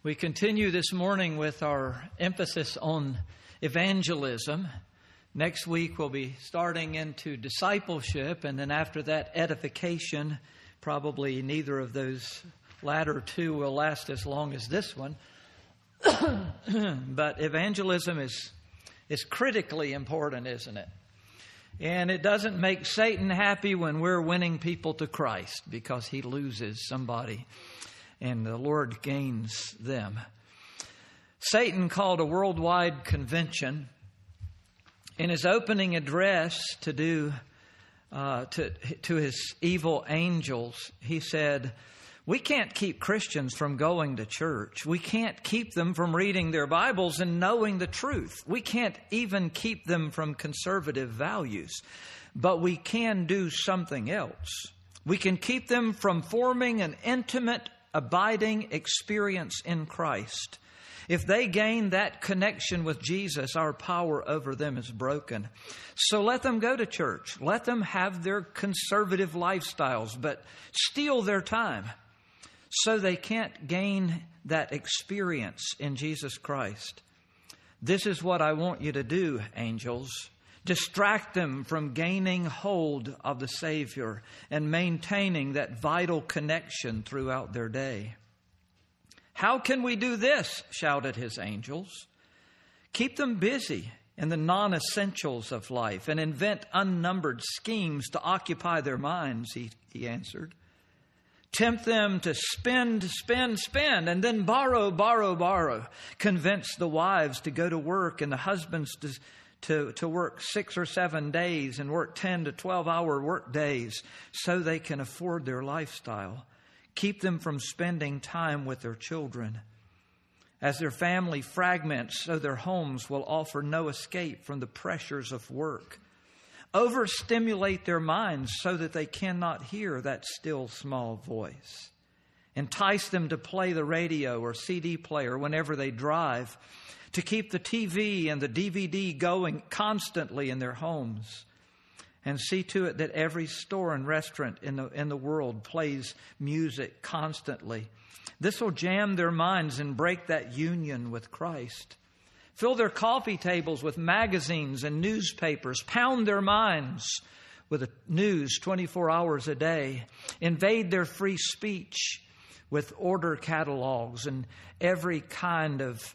We continue this morning with our emphasis on evangelism. Next week we'll be starting into discipleship, and then after that, edification. Probably neither of those latter two will last as long as this one. But evangelism is critically important, isn't it? And it doesn't make Satan happy when we're winning people to Christ, because he loses somebody and the Lord gains them. Satan called a worldwide convention. In his opening address to his evil angels, he said, "We can't keep Christians from going to church. We can't keep them from reading their Bibles and knowing the truth. We can't even keep them from conservative values. But we can do something else. We can keep them from forming an intimate, abiding experience in Christ. If they gain that connection with Jesus, our power over them is broken. So let them go to church. Let them have their conservative lifestyles, but steal their time so they can't gain that experience in Jesus Christ. This is what I want you to do, angels. Distract them from gaining hold of the Savior and maintaining that vital connection throughout their day." "How can we do this?" shouted his angels. "Keep them busy in the non-essentials of life and invent unnumbered schemes to occupy their minds," he answered. "Tempt them to spend, and then borrow. Convince the wives to go to work and the husbands to work 6 or 7 days and work 10 to 12-hour work days so they can afford their lifestyle. Keep them from spending time with their children. As their family fragments, so their homes will offer no escape from the pressures of work. Overstimulate their minds so that they cannot hear that still small voice. Entice them to play the radio or CD player whenever they drive, to keep the TV and the DVD going constantly in their homes. And see to it that every store and restaurant in the world plays music constantly. This will jam their minds and break that union with Christ. Fill their coffee tables with magazines and newspapers. Pound their minds with the news 24 hours a day. Invade their free speech with order catalogs and every kind of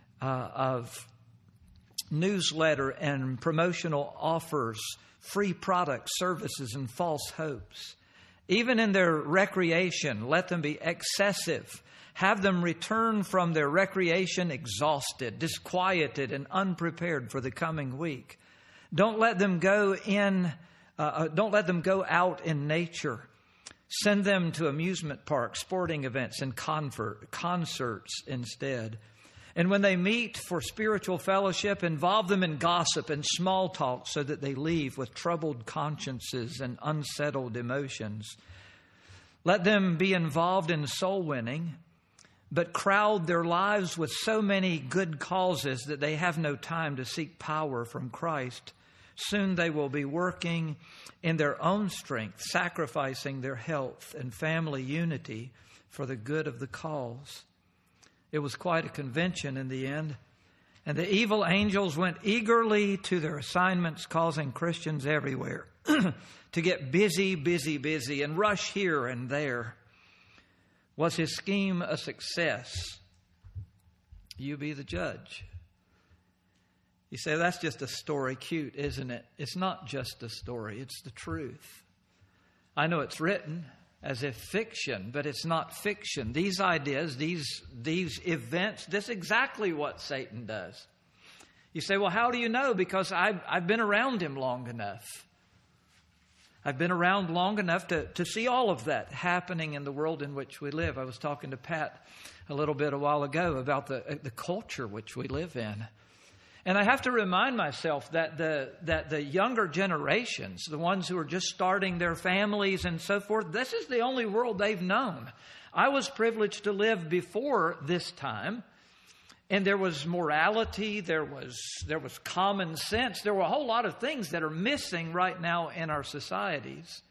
newsletter and promotional offers, free products, services, and false hopes. Even in their recreation, let them be excessive. Have them return from their recreation exhausted, disquieted, and unprepared for the coming week. Don't let them go out in nature. Send them to amusement parks, sporting events, and concerts instead. And when they meet for spiritual fellowship, involve them in gossip and small talk so that they leave with troubled consciences and unsettled emotions. Let them be involved in soul winning, but crowd their lives with so many good causes that they have no time to seek power from Christ. Soon they will be working in their own strength, sacrificing their health and family unity for the good of the cause. It was quite a convention in the end. And the evil angels went eagerly to their assignments, causing Christians everywhere to get busy, and rush here and there. Was his scheme a success? You be the judge. You say, that's just a story. Cute, isn't it? It's not just a story. It's the truth. I know it's written as if fiction, but it's not fiction. These ideas, these events, this is exactly what Satan does. You say, well, how do you know? Because I've been around him long enough. I've been around long enough to see all of that happening in the world in which we live. I was talking to Pat a while ago about the culture which we live in. And I have to remind myself that the younger generations, the ones who are just starting their families and so forth, this is the only world they've known. I was privileged to live before this time, and there was morality, there was common sense. There were a whole lot of things that are missing right now in our societies.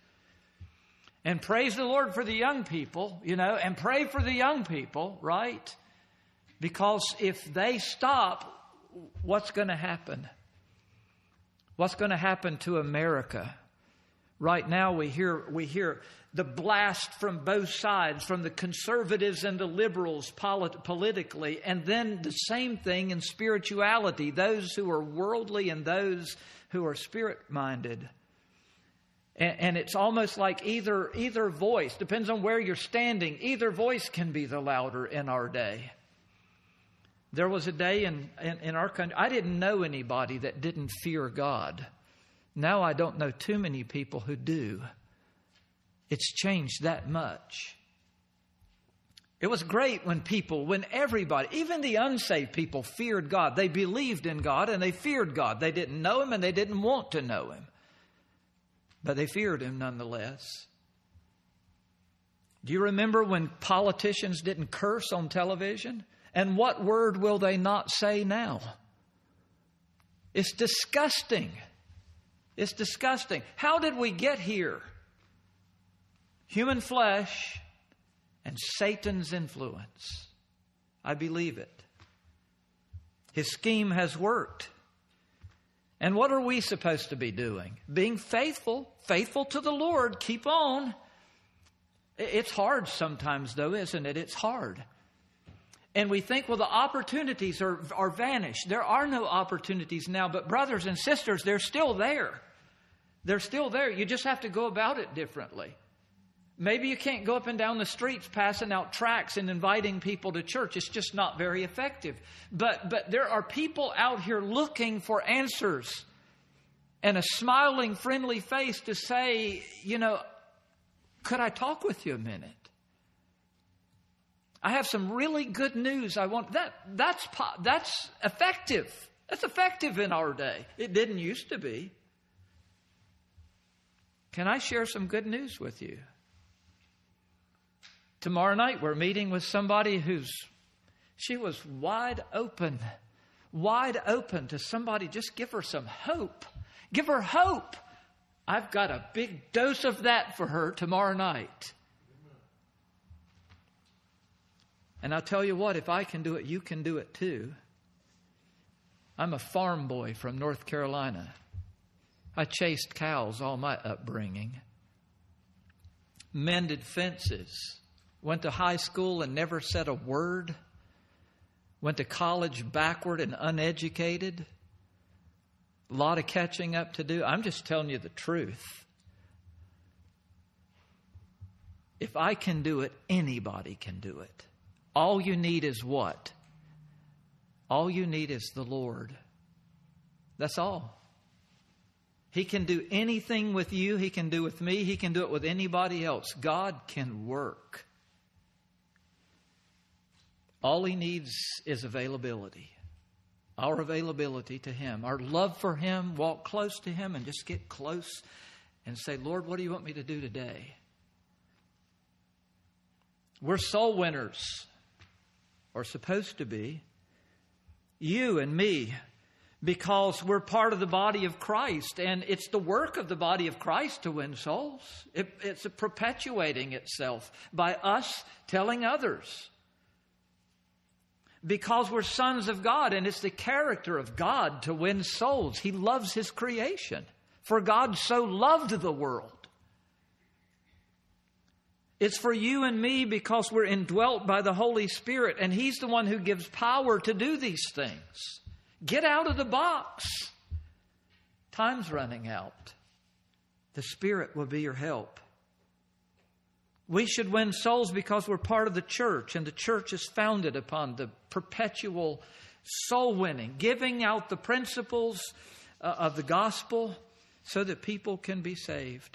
And praise the Lord for the young people, and pray for the young people, right? Because if they stop, what's going to happen? What's going to happen to America? Right now we hear the blast from both sides, from the conservatives and the liberals politically, and then the same thing in spirituality, those who are worldly and those who are spirit-minded. And it's almost like either voice, depends on where you're standing, either voice can be the louder in our day. There was a day in our country, I didn't know anybody that didn't fear God. Now I don't know too many people who do. It's changed that much. It was great when everybody, even the unsaved people, feared God. They believed in God and they feared God. They didn't know Him and they didn't want to know Him. But they feared Him nonetheless. Do you remember when politicians didn't curse on television? And what word will they not say now? It's disgusting. It's disgusting. How did we get here? Human flesh and Satan's influence. I believe it. His scheme has worked. And what are we supposed to be doing? Being faithful to the Lord. Keep on. It's hard sometimes, though, isn't it? It's hard. And we think, well, the opportunities are vanished. There are no opportunities now. But brothers and sisters, they're still there. They're still there. You just have to go about it differently. Maybe you can't go up and down the streets passing out tracts and inviting people to church. It's just not very effective. But there are people out here looking for answers and a smiling, friendly face to say, could I talk with you a minute? I have some really good news. That's effective. That's effective in our day. It didn't used to be. Can I share some good news with you? Tomorrow night we're meeting with somebody she was wide open to somebody. Just give her some hope. Give her hope. I've got a big dose of that for her tomorrow night. And I'll tell you what, if I can do it, you can do it too. I'm a farm boy from North Carolina. I chased cows all my upbringing. Mended fences. Went to high school and never said a word. Went to college backward and uneducated. A lot of catching up to do. I'm just telling you the truth. If I can do it, anybody can do it. All you need is what? All you need is the Lord. That's all. He can do anything with you. He can do with me. He can do it with anybody else. God can work. All He needs is availability. Our availability to Him. Our love for Him. Walk close to Him and just get close and say, Lord, what do you want me to do today? We're soul winners. Or supposed to be. You and me. Because we're part of the body of Christ. And it's the work of the body of Christ to win souls. It's perpetuating itself by us telling others. Because we're sons of God, and it's the character of God to win souls. He loves His creation. For God so loved the world. It's for you and me because we're indwelt by the Holy Spirit, and He's the one who gives power to do these things. Get out of the box. Time's running out. The Spirit will be your help. We should win souls because we're part of the church, and the church is founded upon the perpetual soul winning, giving out the principles of the gospel so that people can be saved.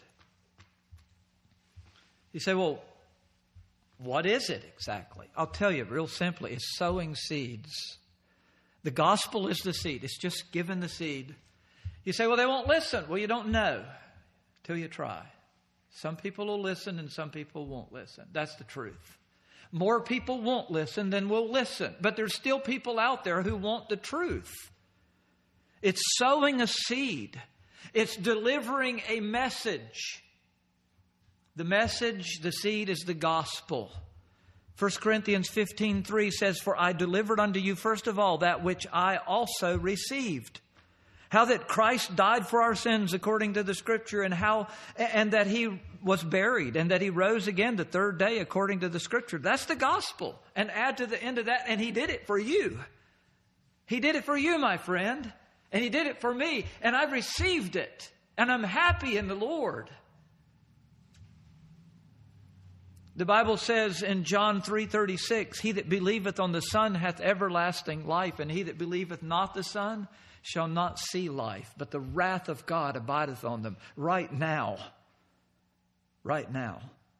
You say, well, what is it exactly? I'll tell you real simply. It's sowing seeds. The gospel is the seed. It's just giving the seed. You say, well, they won't listen. Well, you don't know till you try. Some people will listen and some people won't listen. That's the truth. More people won't listen than will listen. But there's still people out there who want the truth. It's sowing a seed. It's delivering a message. The message, the seed, is the gospel. 1 Corinthians 15:3 says, "For I delivered unto you first of all that which I also received, how that Christ died for our sins according to the Scripture, and that He was buried, and that He rose again the third day according to the Scripture." That's the gospel. And add to the end of that, and He did it for you. He did it for you, my friend. And He did it for me. And I've received it. And I'm happy in the Lord. The Bible says in John 3:36, "He that believeth on the Son hath everlasting life, and he that believeth not the Son shall not see life, but the wrath of God abideth on them." Right now. Right now.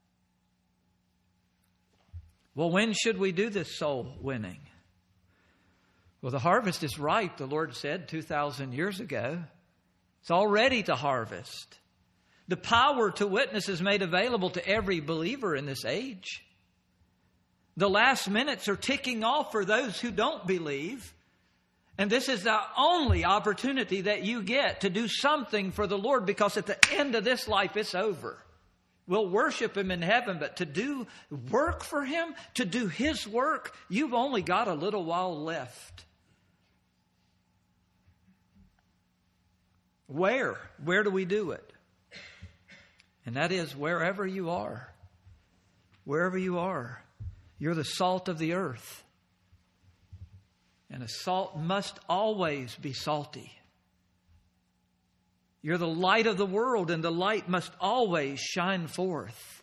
Well, when should we do this soul winning? Well, the harvest is ripe, the Lord said 2,000 years ago. It's all ready to harvest. The power to witness is made available to every believer in this age. The last minutes are ticking off for those who don't believe. And this is the only opportunity that you get to do something for the Lord, because at the end of this life, it's over. We'll worship Him in heaven, but to do work for Him, to do His work, you've only got a little while left. Where? Where do we do it? And that is wherever you are. Wherever you are. You're the salt of the earth. And a salt must always be salty. You're the light of the world, and the light must always shine forth.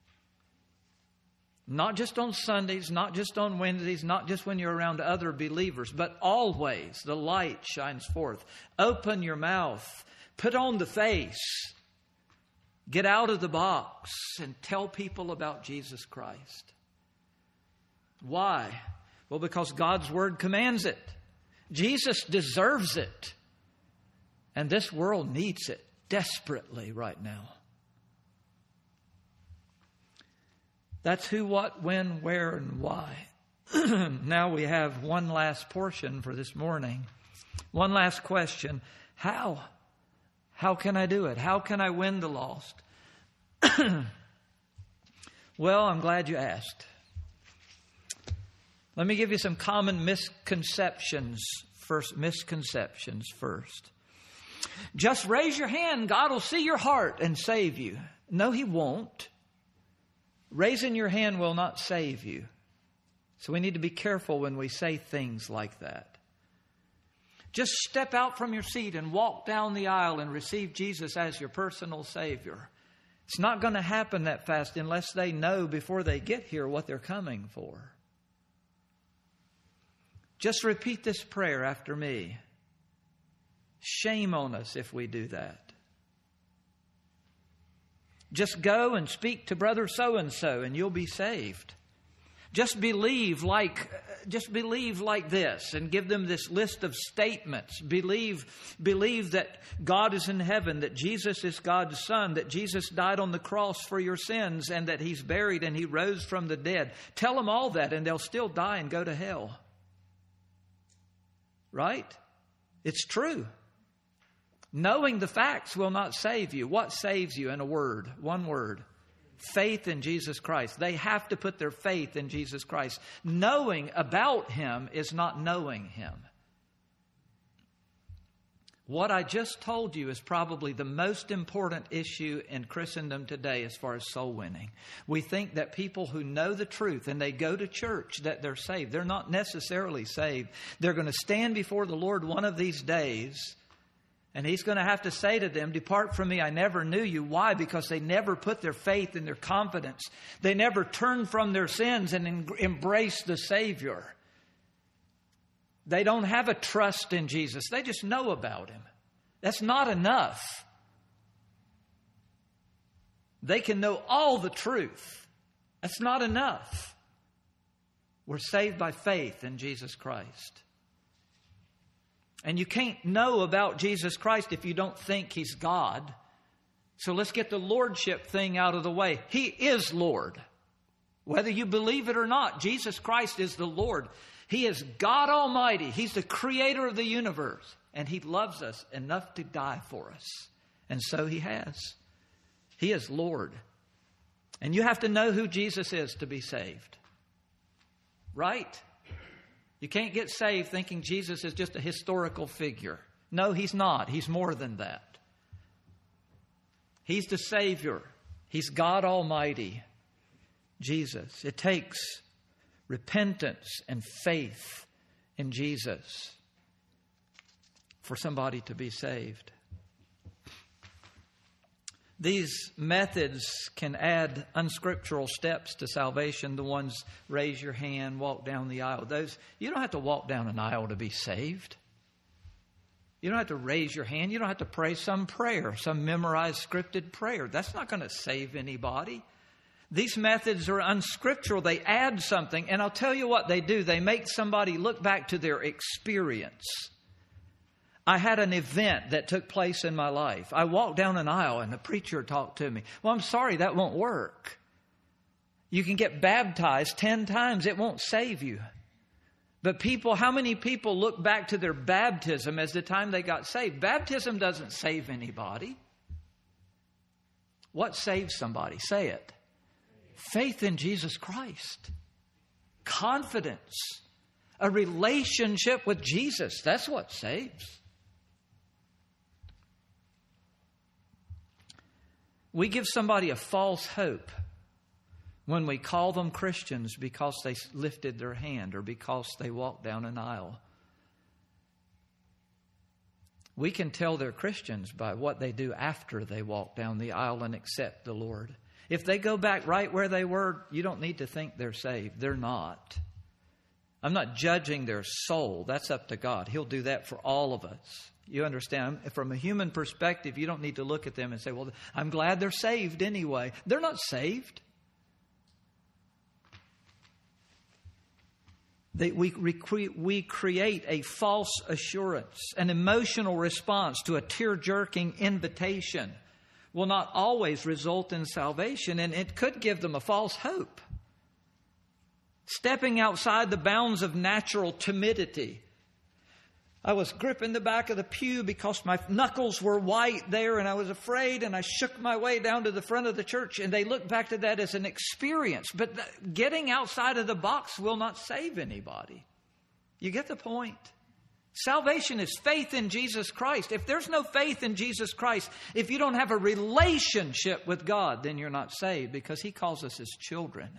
Not just on Sundays, not just on Wednesdays, not just when you're around other believers, but always the light shines forth. Open your mouth. Put on the face. Get out of the box and tell people about Jesus Christ. Why? Well, because God's Word commands it. Jesus deserves it. And this world needs it desperately right now. That's who, what, when, where, and why. Now we have one last portion for this morning. One last question. How? How can I do it? How can I win the lost? Well, I'm glad you asked. Let me give you some common misconceptions first. Just raise your hand. God will see your heart and save you. No, He won't. Raising your hand will not save you. So we need to be careful when we say things like that. Just step out from your seat and walk down the aisle and receive Jesus as your personal Savior. It's not going to happen that fast unless they know before they get here what they're coming for. Just repeat this prayer after me. Shame on us if we do that. Just go and speak to brother so-and-so and you'll be saved. Just believe like this and give them this list of statements. Believe that God is in heaven, that Jesus is God's Son, that Jesus died on the cross for your sins, and that He's buried and He rose from the dead. Tell them all that and they'll still die and go to hell. Right? It's true. Knowing the facts will not save you. What saves you? In a word, one word. Faith in Jesus Christ. They have to put their faith in Jesus Christ. Knowing about Him is not knowing Him. What I just told you is probably the most important issue in Christendom today as far as soul winning. We think that people who know the truth and they go to church, that they're saved. They're not necessarily saved. They're going to stand before the Lord one of these days, and He's going to have to say to them, "Depart from me, I never knew you." Why? Because they never put their faith and their confidence. They never turned from their sins and embraced the Savior. They don't have a trust in Jesus. They just know about Him. That's not enough. They can know all the truth. That's not enough. We're saved by faith in Jesus Christ. And you can't know about Jesus Christ if you don't think He's God. So let's get the lordship thing out of the way. He is Lord. Whether you believe it or not, Jesus Christ is the Lord. He is God Almighty. He's the creator of the universe. And He loves us enough to die for us. And so He has. He is Lord. And you have to know who Jesus is to be saved. right? You can't get saved thinking Jesus is just a historical figure. No, He's not. He's more than that. He's the Savior. He's God Almighty, Jesus. It takes repentance and faith in Jesus for somebody to be saved. These methods can add unscriptural steps to salvation. The ones, raise your hand, walk down the aisle. Those, you don't have to walk down an aisle to be saved. You don't have to raise your hand. You don't have to pray some prayer, some memorized scripted prayer. That's not going to save anybody. These methods are unscriptural. They add something. And I'll tell you what they do. They make somebody look back to their experience. I had an event that took place in my life. I walked down an aisle and the preacher talked to me. Well, I'm sorry, that won't work. You can get baptized 10 times. It won't save you. But how many people look back to their baptism as the time they got saved? Baptism doesn't save anybody. What saves somebody? Say it. Faith in Jesus Christ. Confidence. A relationship with Jesus. That's what saves. We give somebody a false hope when we call them Christians because they lifted their hand or because they walked down an aisle. We can tell they're Christians by what they do after they walk down the aisle and accept the Lord. If they go back right where they were, you don't need to think they're saved. They're not. I'm not judging their soul. That's up to God. He'll do that for all of us. You understand? From a human perspective, you don't need to look at them and say, well, I'm glad they're saved anyway. They're not saved. We create a false assurance, an emotional response to a tear-jerking invitation will not always result in salvation, and it could give them a false hope. Stepping outside the bounds of natural timidity. I was gripping the back of the pew because my knuckles were white there and I was afraid, and I shook my way down to the front of the church, and they look back to that as an experience. But getting outside of the box will not save anybody. You get the point? Salvation is faith in Jesus Christ. If there's no faith in Jesus Christ, if you don't have a relationship with God, then you're not saved, because He calls us His children.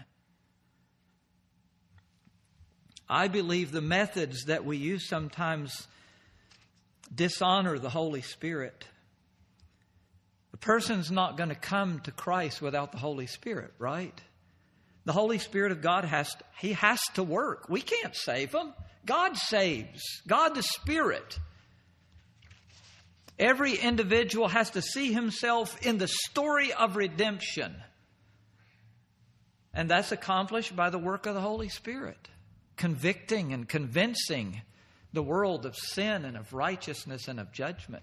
I believe the methods that we use sometimes dishonor the Holy Spirit. The person's not going to come to Christ without the Holy Spirit, right? The Holy Spirit of God has to work. We can't save them. God saves. God the Spirit. Every individual has to see himself in the story of redemption. And that's accomplished by the work of the Holy Spirit. Convicting and convincing the world of sin and of righteousness and of judgment.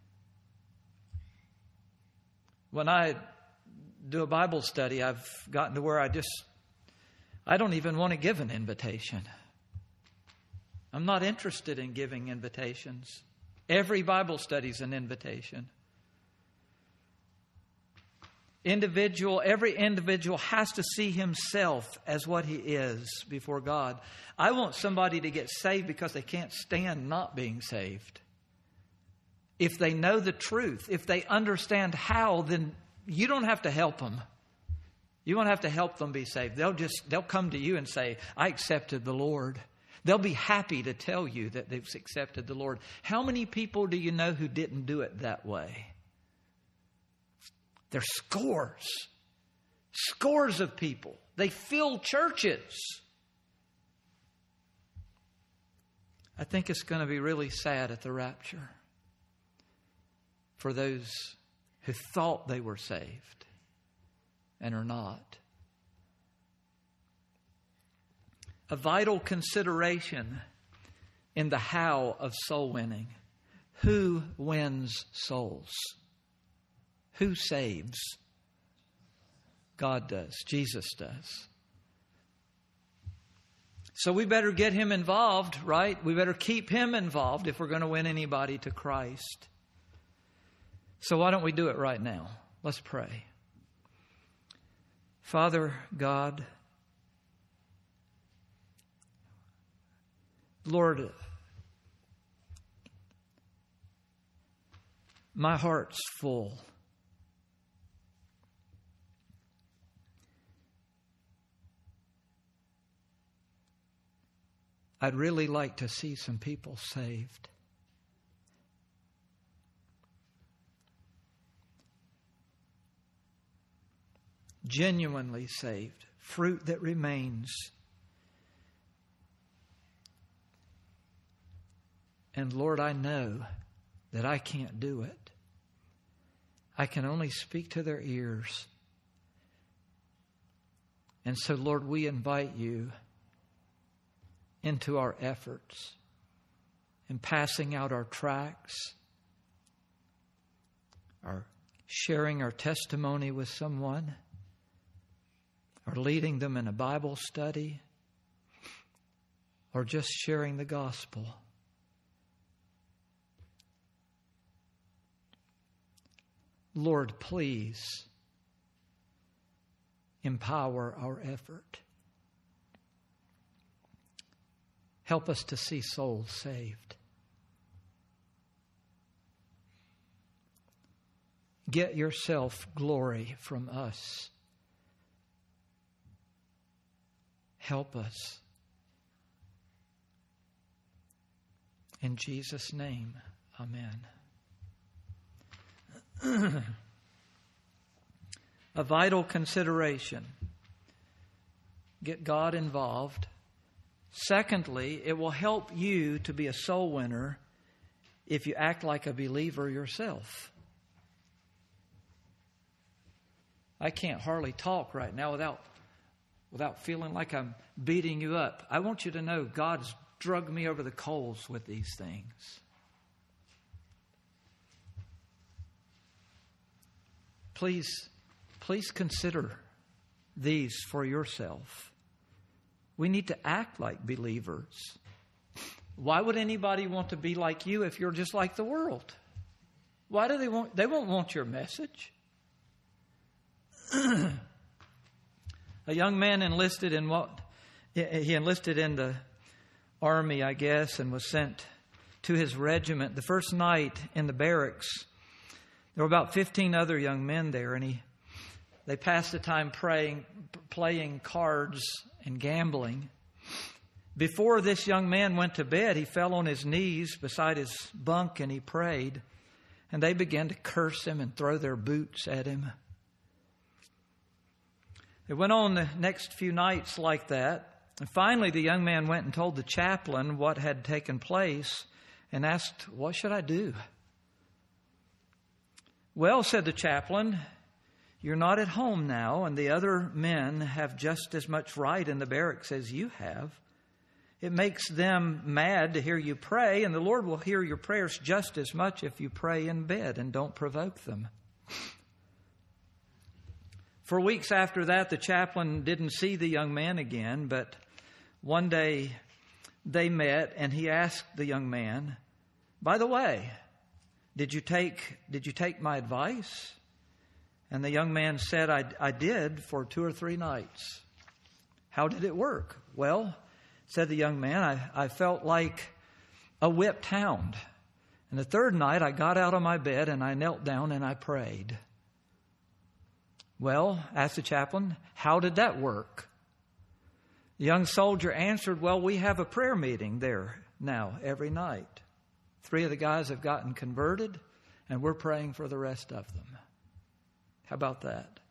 When I do a Bible study, I've gotten to where I don't even want to give an invitation. I'm not interested in giving invitations. Every Bible study is an invitation. Every individual has to see himself as what he is before God. I want somebody to get saved because they can't stand not being saved. If they know the truth, if they understand how, then you don't have to help them. You won't have to help them be saved. They'll come to you and say, I accepted the Lord. They'll be happy to tell you that they've accepted the Lord. How many people do you know who didn't do it that way? There's scores of people. They fill churches. I think it's going to be really sad at the rapture for those who thought they were saved and are not. A vital consideration in the how of soul winning. Who wins souls? Who saves? God does. Jesus does. So we better get Him involved, right? We better keep Him involved if we're going to win anybody to Christ. So why don't we do it right now? Let's pray. Father God, Lord, my heart's full. I'd really like to see some people saved. Genuinely saved. Fruit that remains. And Lord, I know that I can't do it. I can only speak to their ears. And so, Lord, we invite you into our efforts in passing out our tracts, or sharing our testimony with someone, or leading them in a Bible study, or just sharing the gospel. Lord, please empower our effort. Help us to see souls saved. Get yourself glory from us. Help us. In Jesus' name, amen. A vital consideration. Get God involved. Secondly, it will help you to be a soul winner if you act like a believer yourself. I can't hardly talk right now without feeling like I'm beating you up. I want you to know God's drugged me over the coals with these things. Please consider these for yourself. We need to act like believers. Why would anybody want to be like you if you're just like the world? Why do they won't want your message. A young man enlisted in the army, I guess, and was sent to his regiment. The first night in the barracks, there were about 15 other young men there, and they passed the time playing cards and gambling. Before this young man went to bed, he fell on his knees beside his bunk and he prayed. And they began to curse him and throw their boots at him. It went on the next few nights like that. And finally, the young man went and told the chaplain what had taken place and asked, "What should I do?" "Well," said the chaplain, "you're not at home now, and the other men have just as much right in the barracks as you have. It makes them mad to hear you pray, and the Lord will hear your prayers just as much if you pray in bed and don't provoke them." For weeks after that, the chaplain didn't see the young man again, but one day they met, and he asked the young man, "By the way, did you take my advice?" And the young man said, I did for 2 or 3 nights. "How did it work?" "Well," said the young man, I felt like a whipped hound. And the 3rd night I got out of my bed and I knelt down and I prayed." "Well," asked the chaplain, "how did that work?" The young soldier answered, "Well, we have a prayer meeting there now every night. 3 of the guys have gotten converted and we're praying for the rest of them." How about that?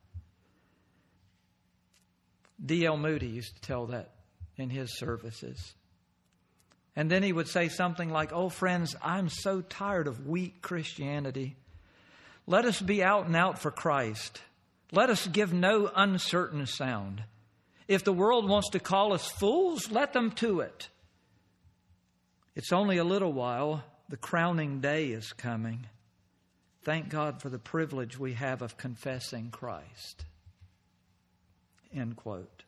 D.L. Moody used to tell that in his services. And then he would say something like, "Oh, friends, I'm so tired of weak Christianity. Let us be out and out for Christ. Let us give no uncertain sound. If the world wants to call us fools, let them to it. It's only a little while. The crowning day is coming. Thank God for the privilege we have of confessing Christ." End quote.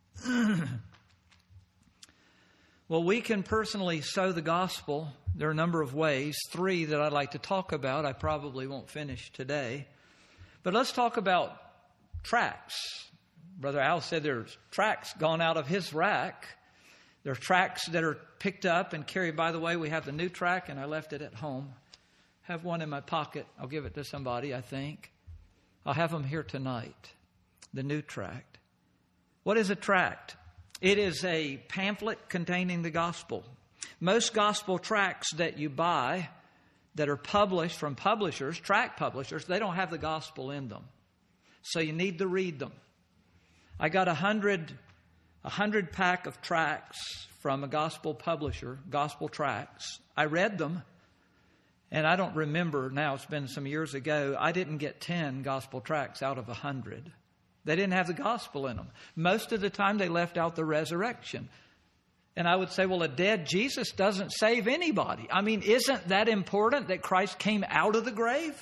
Well, we can personally sow the gospel. There are a number of ways, 3 that I'd like to talk about. I probably won't finish today. But let's talk about tracts. Brother Al said there's tracts gone out of his rack. There are tracts that are picked up and carried. By the way, we have the new tract, and I left it at home. I have one in my pocket. I'll give it to somebody, I think. I'll have them here tonight. The new tract. What is a tract? It is a pamphlet containing the gospel. Most gospel tracts that you buy that are published from publishers, tract publishers, they don't have the gospel in them. So you need to read them. I got 100 pack of tracts from a gospel publisher, gospel tracts. I read them, and I don't remember now, it's been some years ago, I didn't get 10 gospel tracts out of 100. They didn't have the gospel in them. Most of the time they left out the resurrection. And I would say, well, a dead Jesus doesn't save anybody. I mean, isn't that important that Christ came out of the grave?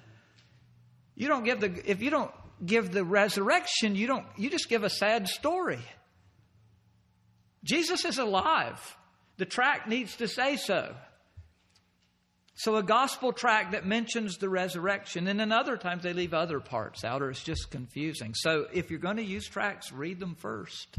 If you don't give the resurrection, you just give a sad story. Jesus is alive. The tract needs to say so. So a gospel tract that mentions the resurrection, and then other times they leave other parts out, or it's just confusing. So if you're going to use tracts, read them first.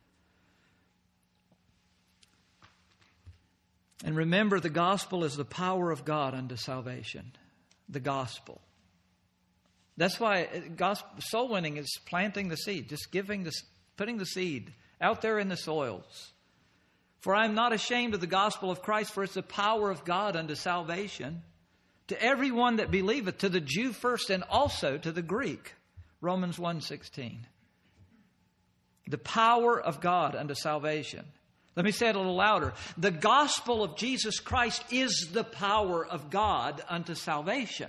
And remember, the gospel is the power of God unto salvation. The gospel. That's why soul winning is planting the seed, just putting the seed out there in the soils. For I am not ashamed of the gospel of Christ, for it's the power of God unto salvation to everyone that believeth, to the Jew first and also to the Greek. Romans 1:16. The power of God unto salvation. Let me say it a little louder. The gospel of Jesus Christ is the power of God unto salvation.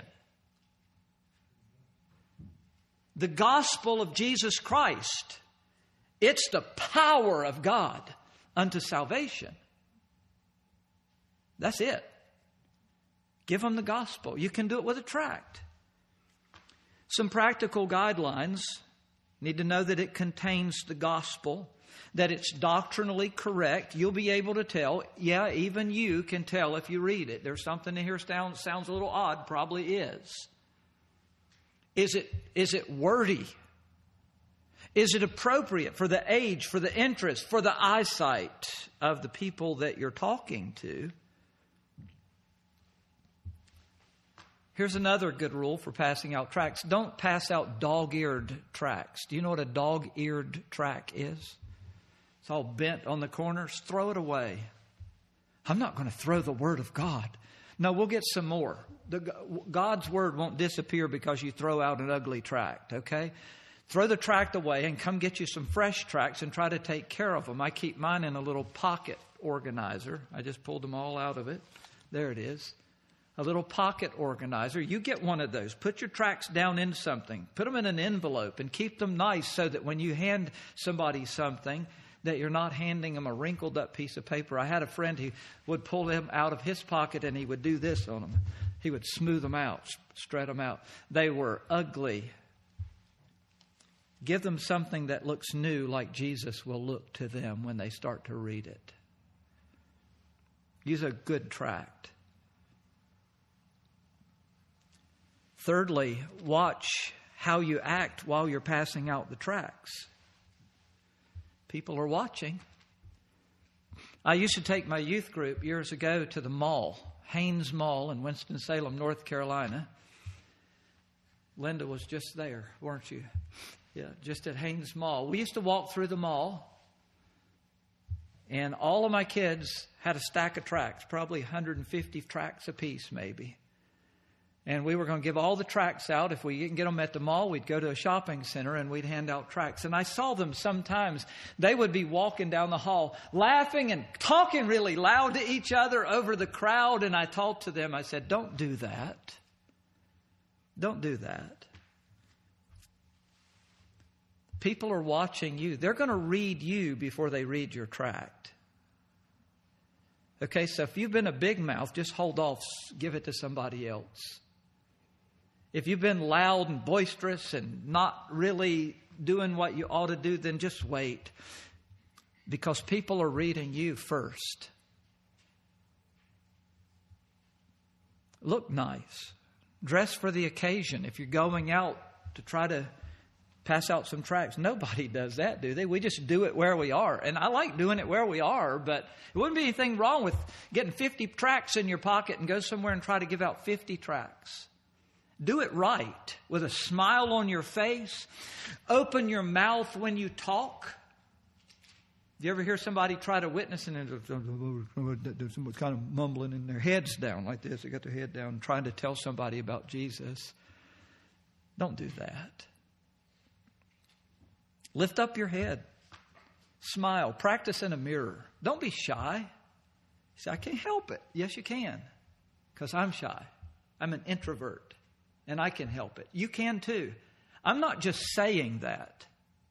The gospel of Jesus Christ, it's the power of God unto salvation. That's it. Give them the gospel. You can do it with a tract. Some practical guidelines. Need to know that it contains the gospel, that it's doctrinally correct. You'll be able to tell. Yeah, even you can tell if you read it. There's something in here sounds a little odd. Probably is. Is it wordy? Is it appropriate for the age, for the interest, for the eyesight of the people that you're talking to? Here's another good rule for passing out tracts. Don't pass out dog-eared tracts. Do you know what a dog-eared tract is? It's all bent on the corners. Throw it away. I'm not going to throw the Word of God. No, we'll get some more. God's Word won't disappear because you throw out an ugly tract, okay? Throw the tract away and come get you some fresh tracts and try to take care of them. I keep mine in a little pocket organizer. I just pulled them all out of it. There it is. A little pocket organizer. You get one of those. Put your tracts down in something. Put them in an envelope and keep them nice so that when you hand somebody something, that you're not handing them a wrinkled up piece of paper. I had a friend who would pull them out of his pocket and he would do this on them. He would smooth them out, spread them out. They were ugly. Give them something that looks new, like Jesus will look to them when they start to read it. Use a good tract. Thirdly, watch how you act while you're passing out the tracts. People are watching. I used to take my youth group years ago to the mall, Haynes Mall in Winston-Salem, North Carolina. Linda was just there, weren't you? Yeah, just at Haynes Mall. We used to walk through the mall, and all of my kids had a stack of tracts, probably 150 tracts apiece maybe. And we were going to give all the tracts out. If we didn't get them at the mall, we'd go to a shopping center and we'd hand out tracts. And I saw them sometimes. They would be walking down the hall, laughing and talking really loud to each other over the crowd. And I talked to them. I said, don't do that. Don't do that. People are watching you. They're going to read you before they read your tract. Okay, so if you've been a big mouth, just hold off. Give it to somebody else. If you've been loud and boisterous and not really doing what you ought to do, then just wait. Because people are reading you first. Look nice. Dress for the occasion. If you're going out to try to pass out some tracts. Nobody does that, do they? We just do it where we are. And I like doing it where we are, but it wouldn't be anything wrong with getting 50 tracts in your pocket and go somewhere and try to give out 50 tracts. Do it right, with a smile on your face. Open your mouth when you talk. Do you ever hear somebody try to witness and someone's kind of mumbling and their head's down like this? They got their head down trying to tell somebody about Jesus. Don't do that. Lift up your head. Smile. Practice in a mirror. Don't be shy. You say, I can't help it. Yes, you can. Because I'm shy. I'm an introvert. And I can help it. You can too. I'm not just saying that.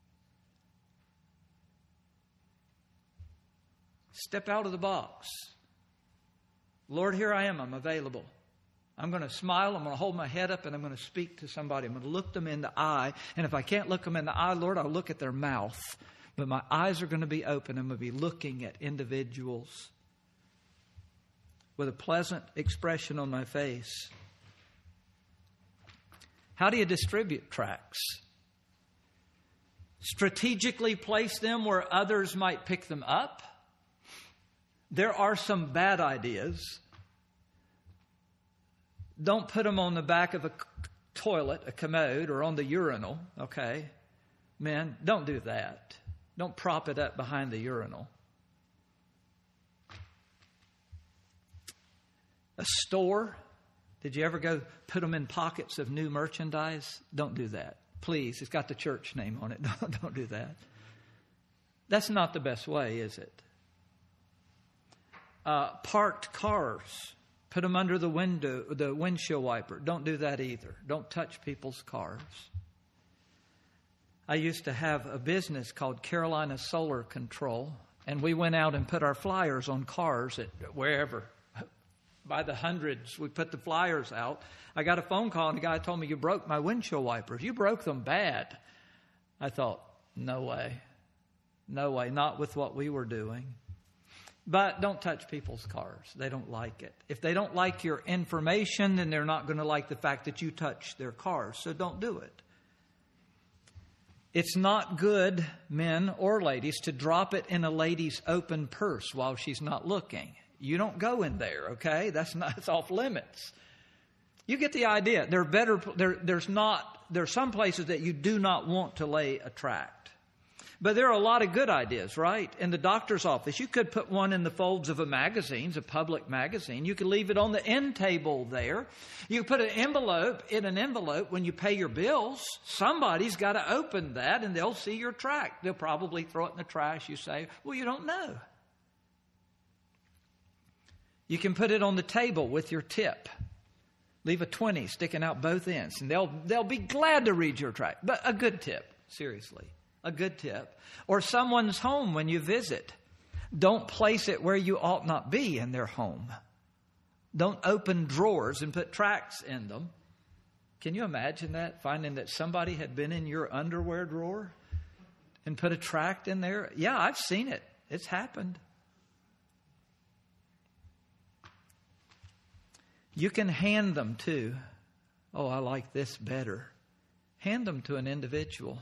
Step out of the box. Lord, here I am. I'm available. I'm going to smile. I'm going to hold my head up and I'm going to speak to somebody. I'm going to look them in the eye. And if I can't look them in the eye, Lord, I'll look at their mouth. But my eyes are going to be open. I'm going to be looking at individuals with a pleasant expression on my face. How do you distribute tracts? Strategically place them where others might pick them up. There are some bad ideas. Don't put them on the back of a toilet, a commode, or on the urinal, okay? Men, don't do that. Don't prop it up behind the urinal. A store, did you ever go put them in pockets of new merchandise? Don't do that. Please, it's got the church name on it. Don't do that. That's not the best way, is it? Parked cars. Put them under the window, the windshield wiper. Don't do that either. Don't touch people's cars. I used to have a business called Carolina Solar Control, and we went out and put our flyers on cars at wherever. By the hundreds, we put the flyers out. I got a phone call, and the guy told me, you broke my windshield wipers. You broke them bad. I thought, no way. No way. Not with what we were doing. But don't touch people's cars. They don't like it. If they don't like your information, then they're not going to like the fact that you touch their cars. So don't do it. It's not good, men or ladies, to drop it in a lady's open purse while she's not looking. You don't go in there, okay? That's off limits. You get the idea. There's some places that you do not want to lay a tract. But there are a lot of good ideas, right? In the doctor's office, you could put one in the folds of a magazine, a public magazine. You could leave it on the end table there. You could put an envelope in an envelope when you pay your bills. Somebody's got to open that and they'll see your tract. They'll probably throw it in the trash. You say, well, you don't know. You can put it on the table with your tip. Leave a 20 sticking out both ends, and they'll be glad to read your tract. But a good tip, seriously. A good tip. Or someone's home when you visit. Don't place it where you ought not be in their home. Don't open drawers and put tracts in them. Can you imagine that? Finding that somebody had been in your underwear drawer and put a tract in there? Yeah, I've seen it. It's happened. You can hand them too. Oh, I like this better. Hand them to an individual.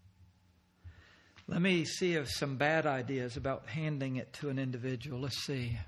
Let me see if some bad ideas about handing it to an individual. Let's see.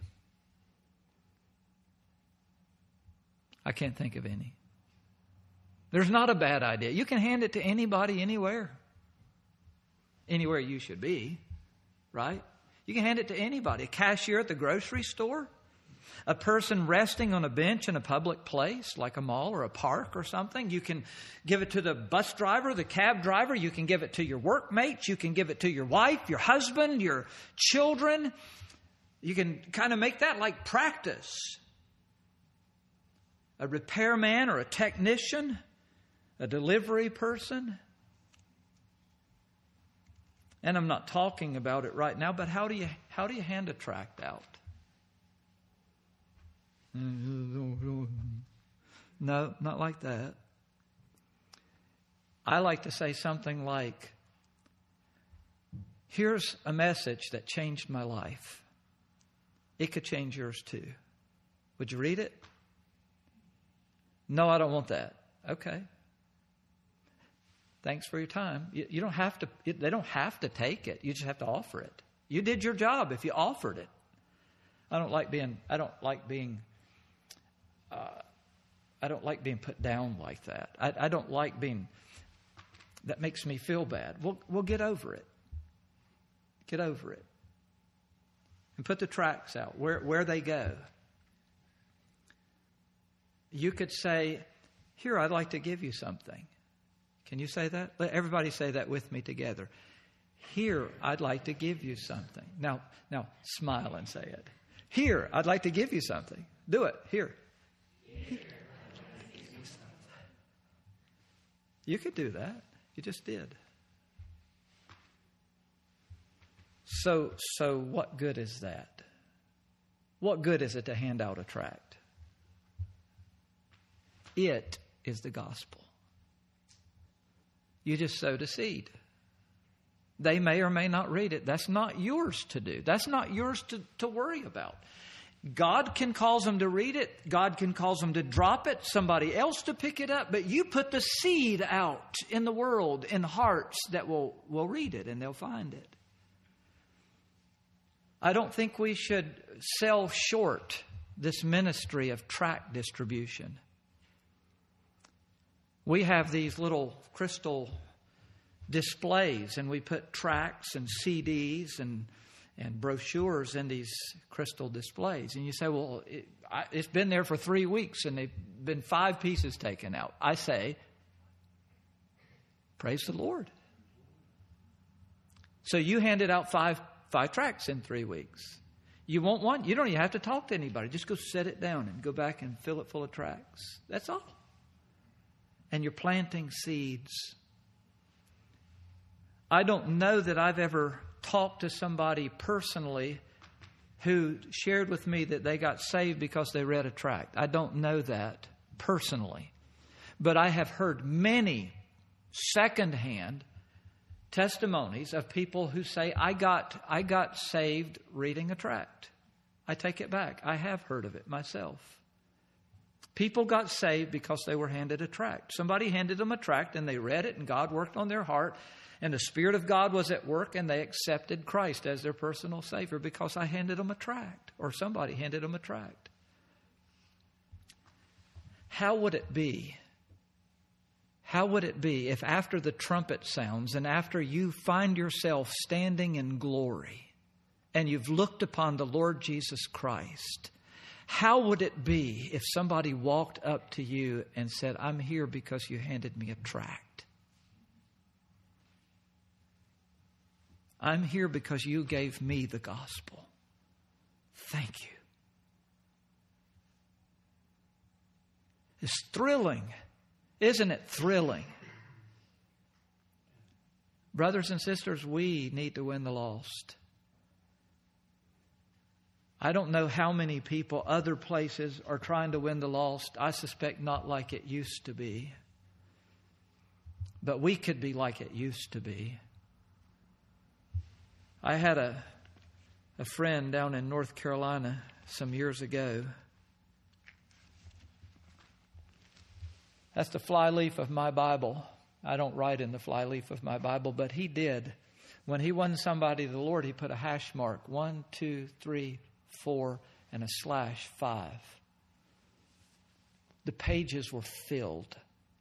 I can't think of any. There's not a bad idea. You can hand it to anybody, anywhere. Anywhere you should be, right? You can hand it to anybody. A cashier at the grocery store. A person resting on a bench in a public place, like a mall or a park or something. You can give it to the bus driver, the cab driver. You can give it to your workmates. You can give it to your wife, your husband, your children. You can kind of make that like practice. A repairman or a technician, a delivery person. And I'm not talking about it right now, but how do you hand a tract out? No, not like that. I like to say something like, here's a message that changed my life. It could change yours too. Would you read it? No, I don't want that. Okay. Thanks for your time. You don't have to. They don't have to take it. You just have to offer it. You did your job if you offered it. I don't like being put down like that. I don't like being. That makes me feel bad. We'll get over it. Get over it. And put the tracts out where they go. You could say, "Here, I'd like to give you something." Can you say that? Let everybody say that with me together. Here, I'd like to give you something. Now, smile and say it. Here, I'd like to give you something. Do it. Here. You could do that. You just did. So what good is that? What good is it to hand out a tract? It is the gospel. You just sowed a seed. They may or may not read it. That's not yours to do. That's not yours to worry about. God can cause them to read it. God can cause them to drop it. Somebody else to pick it up. But you put the seed out in the world, in hearts that will read it and they'll find it. I don't think we should sell short this ministry of tract distribution. We have these little crystal displays, and we put tracts and CDs and brochures in these crystal displays. And you say, well, it's been there for 3 weeks, and they've been 5 pieces taken out. I say, praise the Lord. So you handed out five tracts in 3 weeks. You want one? You don't even have to talk to anybody. Just go set it down and go back and fill it full of tracts. That's all. And you're planting seeds. I don't know that I've ever talked to somebody personally who shared with me that they got saved because they read a tract. I don't know that personally. But I have heard many secondhand testimonies of people who say, I got saved reading a tract. I take it back. I have heard of it myself. People got saved because they were handed a tract. Somebody handed them a tract and they read it and God worked on their heart and the Spirit of God was at work and they accepted Christ as their personal Savior because I handed them a tract or somebody handed them a tract. How would it be? How would it be if after the trumpet sounds and after you find yourself standing in glory and you've looked upon the Lord Jesus Christ, how would it be if somebody walked up to you and said, I'm here because you handed me a tract. I'm here because you gave me the gospel. Thank you. It's thrilling. Isn't it thrilling? Brothers and sisters, we need to win the lost. I don't know how many people other places are trying to win the lost. I suspect not like it used to be. But we could be like it used to be. I had a friend down in North Carolina some years ago. That's the flyleaf of my Bible. I don't write in the flyleaf of my Bible, but he did. When he won somebody to the Lord, he put a hash mark, 1, 2, 3, 4, and a /5. The pages were filled.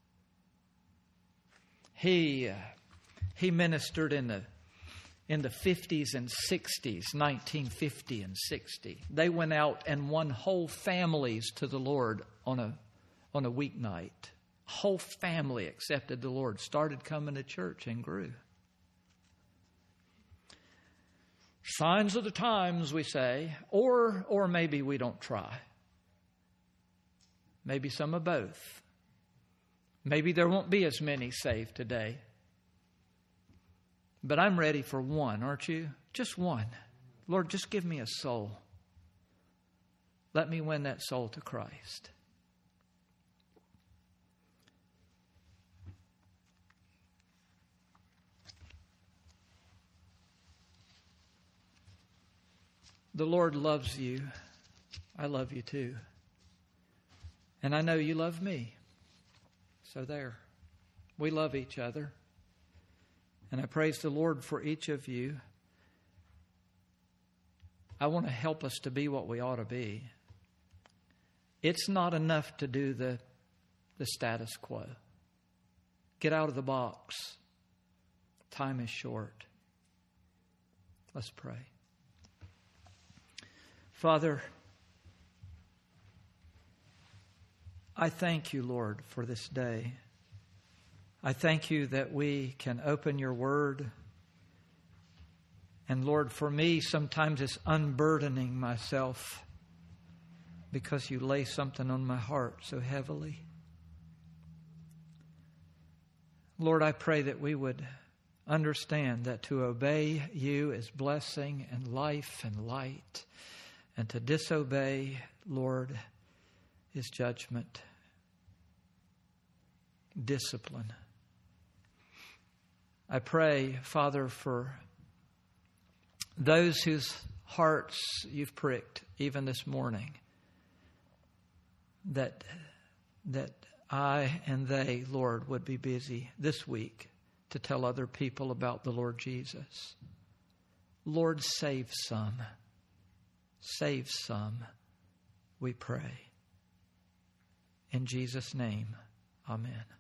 He ministered in the 50s and 60s, 1950 and 60. They went out and won whole families to the Lord on a weeknight. Whole family accepted the Lord, started coming to church and grew. Signs of the times, we say, or maybe we don't try. Maybe some of both. Maybe there won't be as many saved today. But I'm ready for one, aren't you? Just one. Lord, just give me a soul. Let me win that soul to Christ. The Lord loves you. I love you too. And I know you love me. So there. We love each other. And I praise the Lord for each of you. I want to help us to be what we ought to be. It's not enough to do the status quo. Get out of the box. Time is short. Let's pray. Father, I thank you, Lord, for this day. I thank you that we can open your word. And Lord, for me, sometimes it's unburdening myself because you lay something on my heart so heavily. Lord, I pray that we would understand that to obey you is blessing and life and light, and to disobey, Lord, is judgment, discipline. I pray, Father, for those whose hearts you've pricked, even this morning, that I and they, Lord, would be busy this week to tell other people about the Lord Jesus. Lord, save some. Save some, we pray. In Jesus' name, amen.